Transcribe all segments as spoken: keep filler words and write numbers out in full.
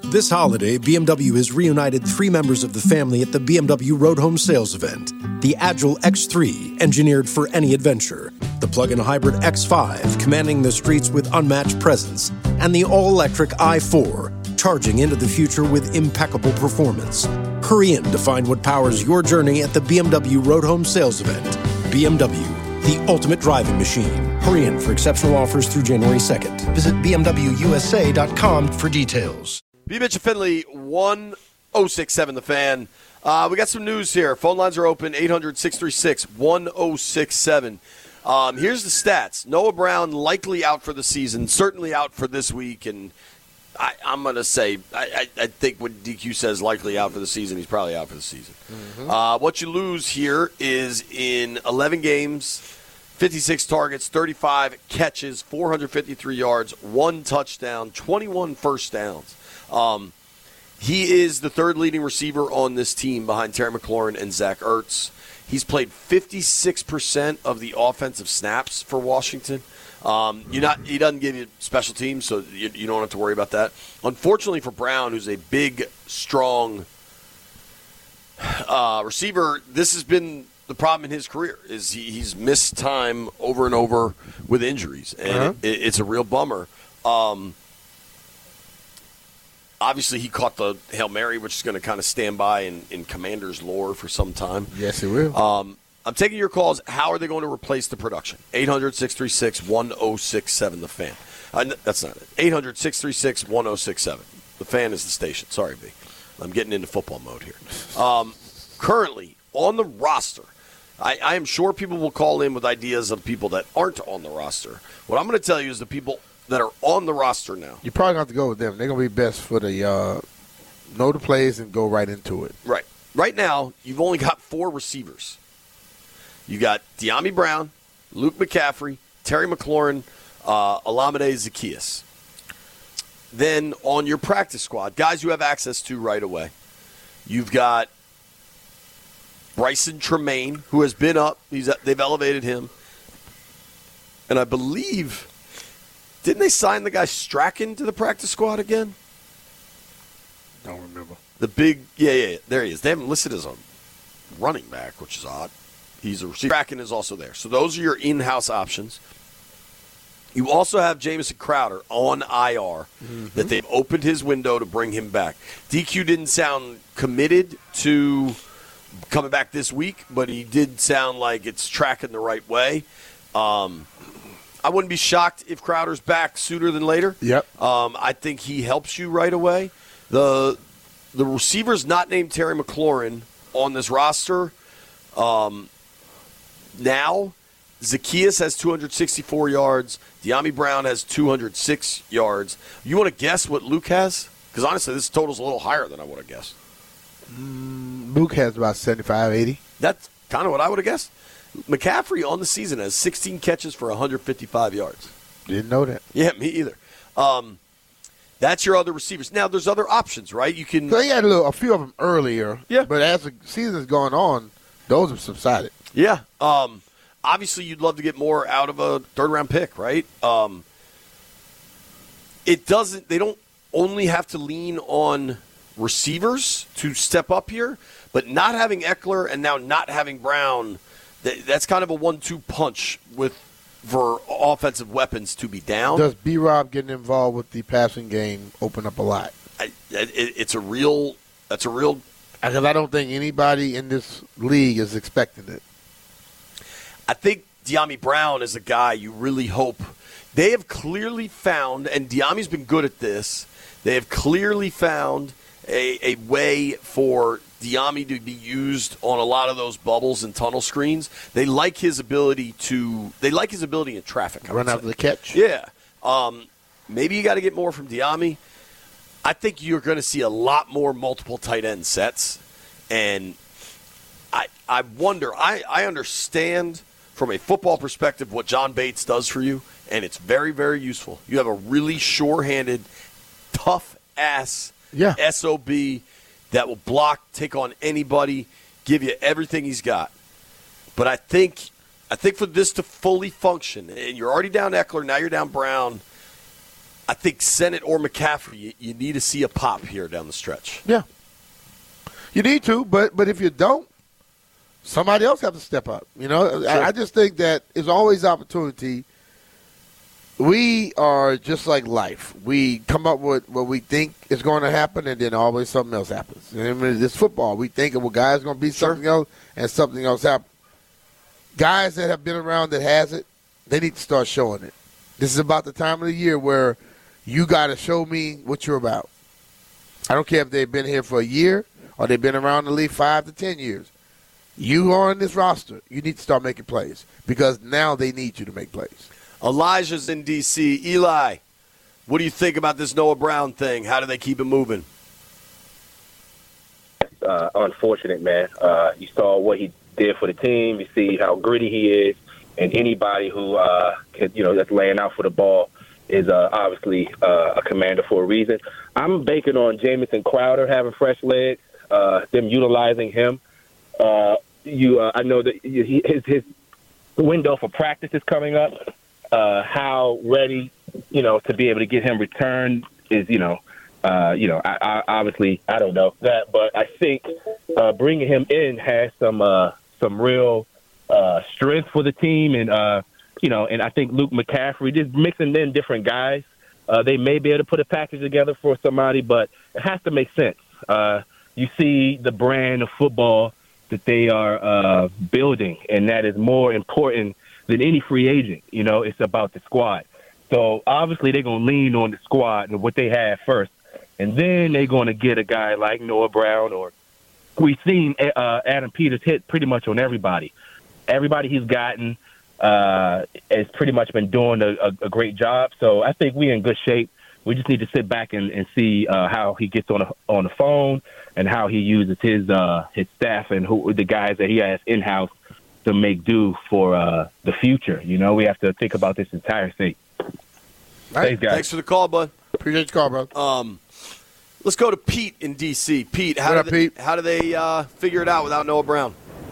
This holiday, B M W has reunited three members of the family at the B M W Road Home Sales event. The Agile X three, engineered for any adventure. The plug-in hybrid X five, commanding the streets with unmatched presence. And the all-electric i four, charging into the future with impeccable performance. Hurry in to find what powers your journey at the B M W Road Home Sales event. B M W, the ultimate driving machine. Hurry in for exceptional offers through January second. Visit B M W U S A dot com for details. B. Mitch and Finley, one oh six seven The Fan. Uh, we got some news here. Phone lines are open, eight hundred, six three six, one oh six seven. Um, here's the stats. Noah Brown likely out for the season, certainly out for this week. And I, I'm going to say, I, I, I think when D Q says likely out for the season, he's probably out for the season. Mm-hmm. Uh, what you lose here is in eleven games, fifty-six targets, thirty-five catches, four hundred fifty-three yards, one touchdown, twenty-one first downs. Um, he is the third leading receiver on this team behind Terry McLaurin and Zach Ertz. He's played fifty-six percent of the offensive snaps for Washington. Um, you're not, he doesn't give you special teams, so you, you don't have to worry about that. Unfortunately for Brown, who's a big, strong uh, receiver, this has been the problem in his career. Is he, he's missed time over and over with injuries, and uh-huh. it, it's a real bummer. Um, Obviously, he caught the Hail Mary, which is going to kind of stand by in, in Commander's lore for some time. Yes, it will. Um, I'm taking your calls. How are they going to replace the production? eight hundred, six three six, one oh six seven, The Fan. Uh, that's not it. eight hundred, six three six, one oh six seven. The Fan is the station. Sorry, B. I'm getting into football mode here. Um, currently, on the roster, I, I am sure people will call in with ideas of people that aren't on the roster. What I'm going to tell you is the people that are on the roster now. You're probably going to have to go with them. They're going to be best for the uh, know the plays and go right into it. Right. Right now, you've only got four receivers. You got De'Ami Brown, Luke McCaffrey, Terry McLaurin, uh, Olamide Zaccheaus. Then on your practice squad, guys you have access to right away, you've got Bryson Tremaine, who has been up. He's they've elevated him. And I believe... Didn't they sign the guy Strachan to the practice squad again? Don't remember. The big, yeah, yeah, yeah, there he is. They haven't listed as a running back, which is odd. He's a receiver. Strachan is also there. So those are your in-house options. You also have Jamison Crowder on I R mm-hmm. that they've opened his window to bring him back. D Q didn't sound committed to coming back this week, but he did sound like it's tracking the right way. Um I wouldn't be shocked if Crowder's back sooner than later. Yep. Um, I think he helps you right away. The the receiver's not named Terry McLaurin on this roster. Um, now, Zaccheaus has two hundred sixty-four yards. De'Ami Brown has two hundred six yards. You want to guess what Luke has? Because honestly, this total's a little higher than I would have guessed. Mm, Luke has about seventy-five, eighty. That's kind of what I would have guessed. McCaffrey on the season has sixteen catches for one hundred fifty-five yards. Didn't know that. Yeah, me either. Um, that's your other receivers. Now, there's other options, right? You can. So he had a, little, a few of them earlier. Yeah. But as the season's gone on, those have subsided. Yeah. Um, obviously, you'd love to get more out of a third-round pick, right? Um, it doesn't. They don't only have to lean on receivers to step up here, but not having Eckler and now not having Brown. That's kind of a one two punch with for offensive weapons to be down. Does B-Rob getting involved with the passing game open up a lot? I, it, it's a real – that's a real – Because I don't think anybody in this league is expecting it. I think De'Ami Brown is a guy you really hope – they have clearly found – and De'Ami's been good at this. They have clearly found a, a way for – De'Ami to be used on a lot of those bubbles and tunnel screens. They like his ability to. They like his ability in traffic. I Run after the catch. Yeah. Um, maybe you got to get more from De'Ami. I think you're going to see a lot more multiple tight end sets, and I I wonder. I I understand from a football perspective what John Bates does for you, and it's very very useful. You have a really sure-handed, tough ass yeah. S O B. That will block, take on anybody, give you everything he's got. But I think I think for this to fully function, and you're already down Eckler, now you're down Brown, I think Sennett or McCaffrey, you, you need to see a pop here down the stretch. Yeah. You need to, but but if you don't, somebody else have to step up. You know, Sure. I, I just think that there's always opportunity. We are just like life. We come up with what we think is going to happen, and then always something else happens. And I mean, this football, we think, well, guys going to be Sure. something else, and something else happens. Guys that have been around that has it, they need to start showing it. This is about the time of the year where you got to show me what you're about. I don't care if they've been here for a year or they've been around the league five to ten years. You are on this roster. You need to start making plays because now they need you to make plays. Elijah's in D C Eli, what do you think about this Noah Brown thing? How do they keep it moving? Uh, unfortunate, man. Uh, you saw what he did for the team. You see how gritty he is, and anybody who uh, can, you know, that's laying out for the ball is uh, obviously uh, a commander for a reason. I'm banking on Jamison Crowder having fresh legs, uh, them utilizing him. Uh, you, uh, I know that he, his his window for practice is coming up. Uh, how ready, you know, to be able to get him returned is, you know, uh, you know, I, I, obviously I don't know that, but I think uh, bringing him in has some uh, some real uh, strength for the team, and uh, you know, and I think Luke McCaffrey, just mixing in different guys, uh, they may be able to put a package together for somebody, but it has to make sense. Uh, you see the brand of football that they are uh, building, and that is more important than any free agent. You know, it's about the squad. So obviously they're going to lean on the squad and what they have first, and then they're going to get a guy like Noah Brown, or we've seen uh, Adam Peters hit pretty much on everybody. Everybody he's gotten uh, has pretty much been doing a, a, a great job. So I think we're in good shape. We just need to sit back and, and see uh, how he gets on the, on the phone and how he uses his uh, his staff and who the guys that he has in-house to make do for uh, the future. You know, we have to think about this entire thing. Right. Thanks, guys. Thanks for the call, bud. Appreciate your call, bro. Um, let's go to Pete in D C Pete, how What do up, they, Pete? how do they uh, figure it out without Noah Brown?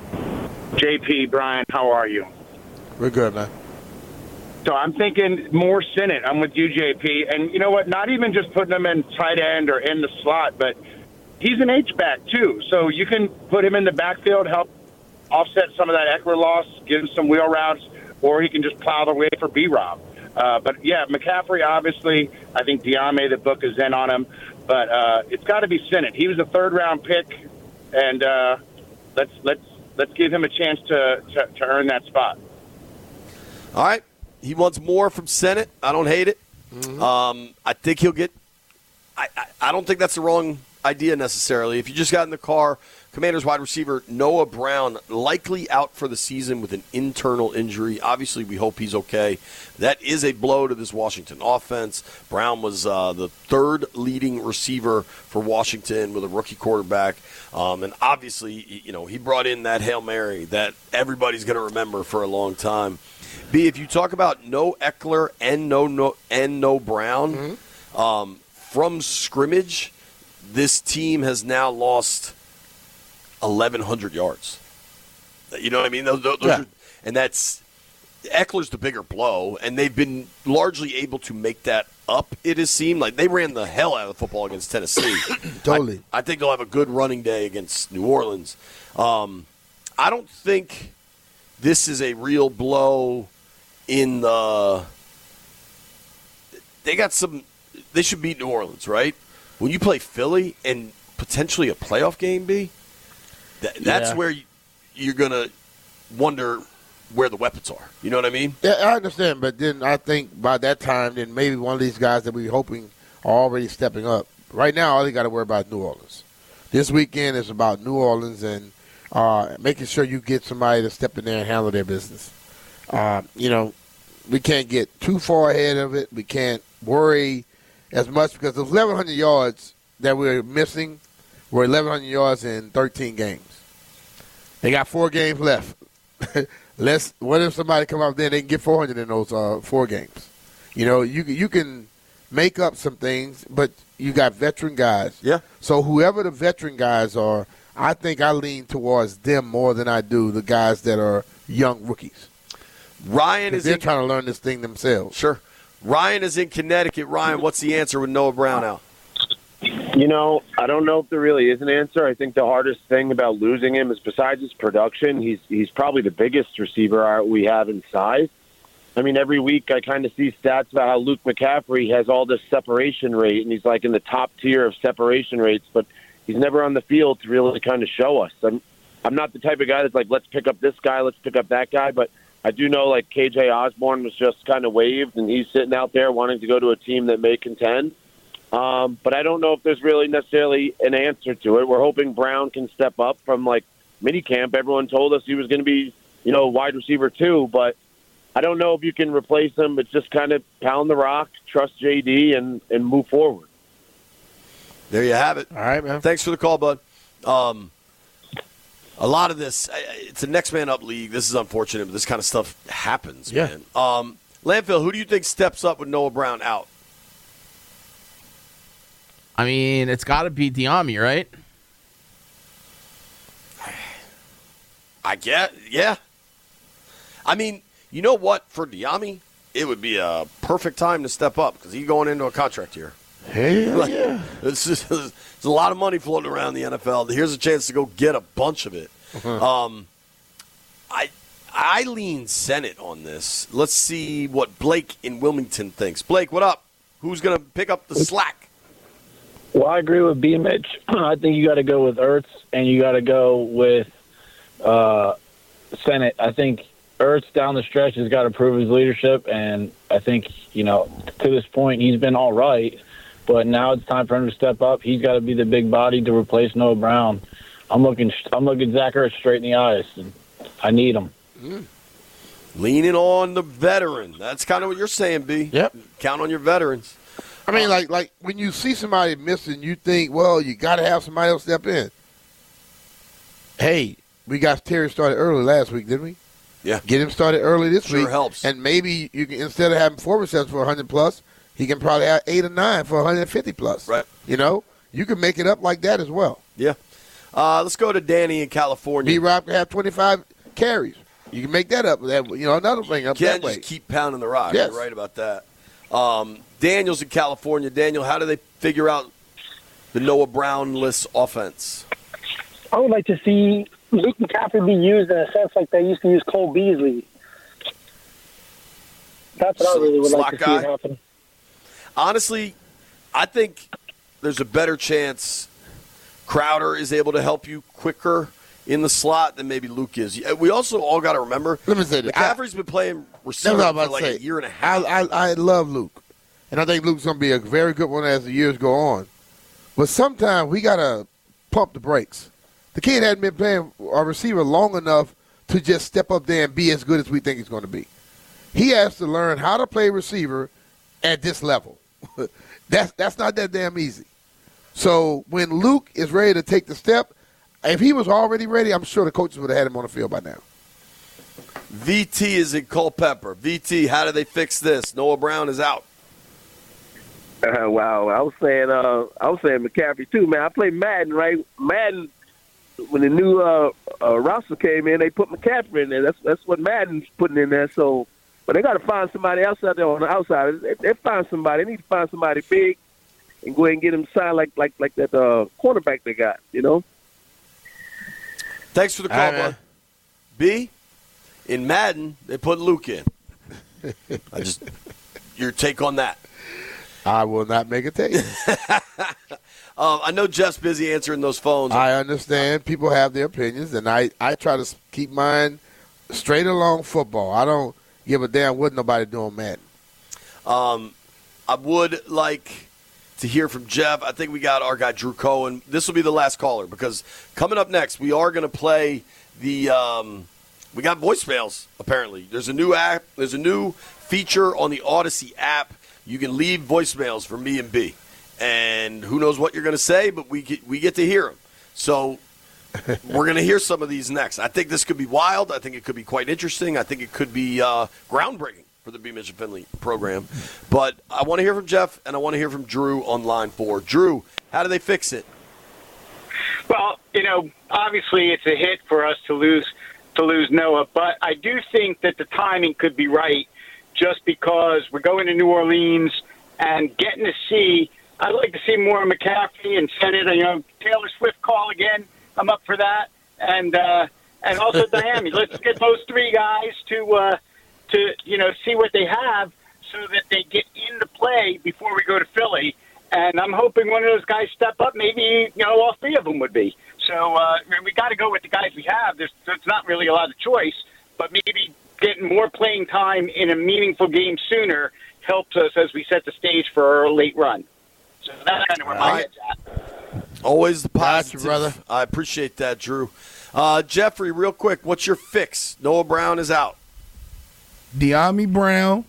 J P, Brian, how are you? We're good, man. So I'm thinking more Sennett. I'm with you, J P. And you know what? Not even just putting him in tight end or in the slot, but he's an H-back too. So you can put him in the backfield, help offset some of that Eckler loss, give him some wheel routes, or he can just plow the way for B-Rob. Uh, but, yeah, McCaffrey, obviously, I think Diame, the book is in on him. But uh, it's got to be Sennett. He was a third-round pick, and uh, let's let's let's give him a chance to, to, to earn that spot. All right. He wants more from Sennett. I don't hate it. Mm-hmm. Um, I think he'll get I, – I, I don't think that's the wrong idea necessarily. If you just got in the car, Commanders wide receiver Noah Brown likely out for the season with an internal injury. Obviously, we hope he's okay. That is a blow to this Washington offense. Brown was uh, the third leading receiver for Washington with a rookie quarterback. Um, and obviously, you know, he brought in that Hail Mary that everybody's going to remember for a long time. B, if you talk about no Eckler and no, no and no Brown, mm-hmm. um, from scrimmage, this team has now lost eleven hundred yards. You know what I mean? Those, those yeah. are, and that's Eckler's the bigger blow, and they've been largely able to make that up. It has seemed like they ran the hell out of the football against Tennessee. Totally. I, I think they'll have a good running day against New Orleans. Um, I don't think this is a real blow in the. They got some. They should beat New Orleans, right? When you play Philly and potentially a playoff game, B, that, that's Yeah. where you, you're going to wonder where the weapons are. You know what I mean? Yeah, I understand, but then I think by that time, then maybe one of these guys that we're hoping are already stepping up. Right now, all you got to worry about is New Orleans. This weekend is about New Orleans and uh, making sure you get somebody to step in there and handle their business. Uh, you know, we can't get too far ahead of it. We can't worry as much because those eleven hundred yards that we're missing were eleven hundred yards in thirteen games. They got four games left. Let's. What if somebody come up there and they can get four hundred in those uh, four games? You know, you you can make up some things, but you got veteran guys. Yeah. So whoever the veteran guys are, I think I lean towards them more than I do the guys that are young rookies. Ryan is They're in, trying to learn this thing themselves. sure. Ryan is in Connecticut. Ryan, what's the answer with Noah Brown out? You know, I don't know if there really is an answer. I think the hardest thing about losing him is besides his production, he's he's probably the biggest receiver we have in size. I mean, every week I kind of see stats about how Luke McCaffrey has all this separation rate, and he's like in the top tier of separation rates, but he's never on the field to really kind of show us. I'm, I'm not the type of guy that's like, let's pick up this guy, let's pick up that guy, but I do know like K J Osborne was just kind of waived, and he's sitting out there wanting to go to a team that may contend. Um, but I don't know if there's really necessarily an answer to it. We're hoping Brown can step up from like minicamp. Everyone told us he was going to be, you know, wide receiver too, but I don't know if you can replace him, but just kind of pound the rock, trust J D, and, and move forward. There you have it. All right, man. Thanks for the call, bud. Um, a lot of this, it's a next man up league. This is unfortunate, but this kind of stuff happens, yeah. man. Um, Landfill, who do you think steps up with Noah Brown out? I mean, it's got to be Diami, right? I get, yeah. I mean, you know what? For Diami, it would be a perfect time to step up because he's going into a contract year. Hell Like, yeah. It's just, there's a lot of money floating around the N F L. Here's a chance to go get a bunch of it. Uh-huh. Um, I I lean Senate on this. Let's see what Blake in Wilmington thinks. Blake, what up? Who's going to pick up the slack? Well, I agree with B. Mitch. I think you got to go with Ertz, and you got to go with uh, Senate. I think Ertz down the stretch has got to prove his leadership, and I think, you know, to this point he's been all right, but now it's time for him to step up. He's got to be the big body to replace Noah Brown. I'm looking I'm looking Zach Ertz straight in the eyes, and I need him. Mm. Leaning on the veteran. That's kind of what you're saying, B. Yep. Count on your veterans. I mean, like like when you see somebody missing, you think, well, you got to have somebody else step in. Hey, we got Terry started early last week, didn't we? Yeah. Get him started early this Sure week. helps. And maybe you can, instead of having four receptions for one hundred plus, he can probably have eight or nine for one hundred fifty plus. Right. You know, you can make it up like that as well. Yeah. Uh, let's go to Danny in California. B-Rob can have twenty-five carries. You can make that up. That, you know, another thing up Can't that way. just keep pounding the rock. Yes. You're right about that. Um, Daniel's in California. Daniel, how do they figure out the Noah Brown-less offense? I would like to see Luke McCaffrey be used in a sense like they used to use Cole Beasley. That's what I really would Slot like to guy? see happen. Honestly, I think there's a better chance Crowder is able to help you quicker in the slot than maybe Luke is. We also all got to remember, Let me say this. McCaffrey's been playing receiver That's what I for was like about to a say. year and a half. I, I, I love Luke. And I think Luke's going to be a very good one as the years go on. But sometimes we got to pump the brakes. The kid hadn't been playing a receiver long enough to just step up there and be as good as we think he's going to be. He has to learn how to play receiver at this level. that's, that's not that damn easy. So when Luke is ready to take the step, if he was already ready, I'm sure the coaches would have had him on the field by now. V T is in Culpeper. V T, how do they fix this? Noah Brown is out. Uh, wow, I was saying, uh, I was saying McCaffrey too, man. I played Madden, right? Madden, when the new uh, uh, roster came in, they put McCaffrey in there. That's that's what Madden's putting in there. So, but they got to find somebody else out there on the outside. They, they find somebody. They need to find somebody big and go ahead and get him signed like like like that uh, cornerback they got. You know. Thanks for the call, All right, bud. man. B, in Madden, they put Luke in. I just your take on that. I will not make a take. um, I know Jeff's busy answering those phones. I understand people have their opinions, and I, I try to keep mine straight along football. I don't give a damn what nobody doing Madden. Um, I would like to hear from Jeff. I think we got our guy Drew Cohen. This will be the last caller because coming up next, we are going to play the um, – we got voicemails, apparently. There's a new app. There's a new feature on the Odyssey app. You can leave voicemails for me and B. And who knows what you're going to say, but we get, we get to hear them. So we're going to hear some of these next. I think this could be wild. I think it could be quite interesting. I think it could be uh, groundbreaking for the B. Mitch and Finley program. But I want to hear from Jeff, and I want to hear from Drew on line four. Drew, how do they fix it? Well, you know, obviously it's a hit for us to lose to lose Noah, but I do think that the timing could be right just because we're going to New Orleans and getting to see. I'd like to see more McCaffrey and Sennett. You know, Taylor Swift call again. I'm up for that, and uh, and also Miami. Let's get those three guys to uh, to you know see what they have, so that they get into play before we go to Philly. And I'm hoping one of those guys step up. Maybe you know all three of them would be. So uh, we got to go with the guys we have. There's, there's not really a lot of choice, but maybe getting more playing time in a meaningful game sooner helps us as we set the stage for our late run. So that's kind of where my head's at. Always the positive, Gotcha, brother. I appreciate that, Drew. Uh, Jeffrey, real quick, what's your fix? Noah Brown is out. De'Ami Brown,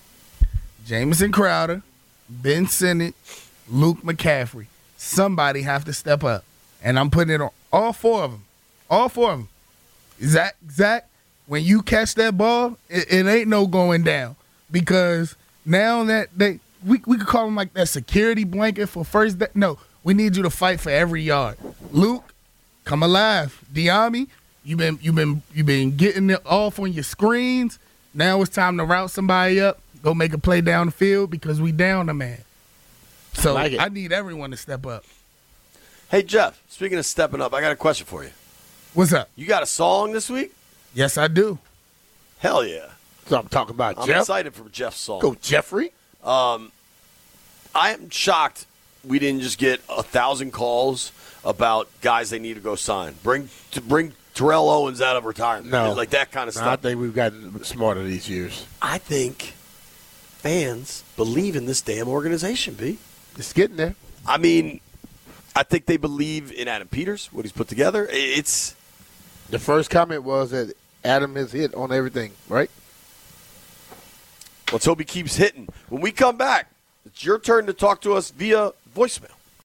Jamison Crowder, Ben Sinnott, Luke McCaffrey. Somebody have to step up. And I'm putting it on all four of them. All four of them. Zach, Zach, when you catch that ball, it, it ain't no going down. Because now that they we we could call them like that security blanket for first day. No, we need you to fight for every yard. Luke, come alive. De'Ami, you've been you've been you've been getting it off on your screens. Now it's time to route somebody up, go make a play down the field because we down a man. So I, like I need everyone to step up. Hey, Jeff, speaking of stepping up, I got a question for you. What's up? You got a song this week? Yes, I do. Hell yeah. So I'm talking about I'm Jeff. excited for Jeff's song. Go Jeffrey. Um, I am shocked we didn't just get a thousand calls about guys they need to go sign. Bring to bring Terrell Owens out of retirement. No. Like that kind of No, stuff. I think we've gotten smarter these years. I think fans believe in this damn organization, B. It's getting there. I mean, I think they believe in Adam Peters, what he's put together. It's The first comment was that Adam has hit on everything, right? let's hope he keeps hitting. When we come back, it's your turn to talk to us via voicemail.